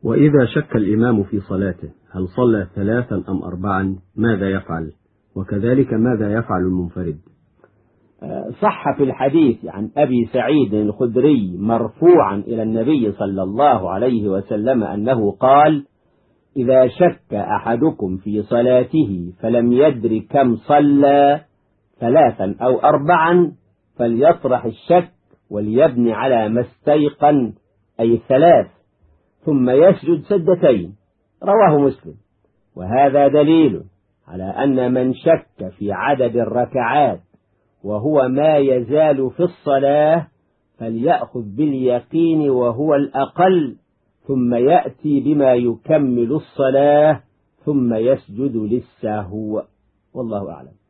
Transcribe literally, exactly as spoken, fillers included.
وإذا شك الإمام في صلاته هل صلى ثلاثا أم أربعا ماذا يفعل؟ وكذلك ماذا يفعل المنفرد؟ صح في الحديث عن أبي سعيد الخدري مرفوعا إلى النبي صلى الله عليه وسلم أنه قال: إذا شك أحدكم في صلاته فلم يدر كم صلى ثلاثا أو أربعا فليطرح الشك وليبني على ما استيقن أي الثلاث ثم يسجد سجدتين. رواه مسلم. وهذا دليل على أن من شك في عدد الركعات وهو ما يزال في الصلاة فليأخذ باليقين وهو الأقل ثم يأتي بما يكمل الصلاة ثم يسجد للسهو. والله أعلم.